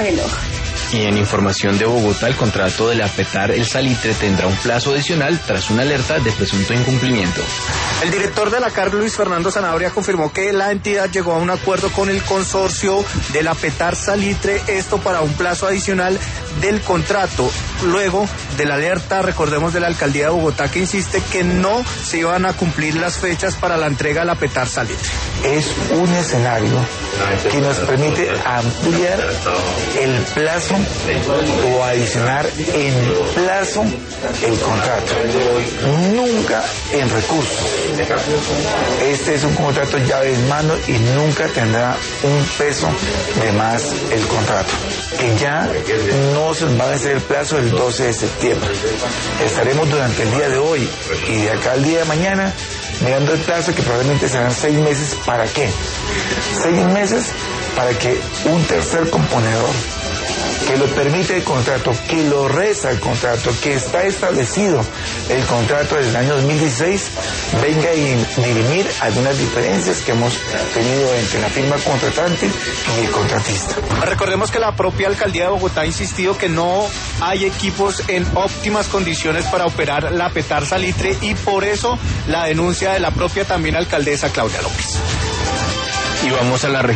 reloj. Y en información de Bogotá, el contrato de la Petar El Salitre tendrá un plazo adicional tras una alerta de presunto incumplimiento. El director de la CARG, Luis Fernando Sanabria, confirmó que la entidad llegó a un acuerdo con el consorcio de la Petar Salitre, esto para un plazo adicional del contrato. Luego de la alerta, recordemos, de la alcaldía de Bogotá, que insiste que no se iban a cumplir las fechas para la entrega de la Petar Salitre. Es un escenario que nos permite ampliar el plazo o adicionar en plazo el contrato, nunca en recursos. Este es un contrato llave en mano y nunca tendrá un peso de más el contrato, que ya no se va a vencer el plazo el 12 de septiembre. Estaremos durante el día de hoy y de acá al día de mañana mirando el plazo, que probablemente serán 6 meses. ¿Para qué? 6 meses para que un tercer componedor que lo permite el contrato, que lo reza el contrato, que está establecido el contrato desde el año 2016, venga a dirimir algunas diferencias que hemos tenido entre la firma contratante y el contratista. Recordemos que la propia alcaldía de Bogotá ha insistido que no hay equipos en óptimas condiciones para operar la Petar Salitre, y por eso la denuncia de la propia también alcaldesa Claudia López. Y vamos a la región.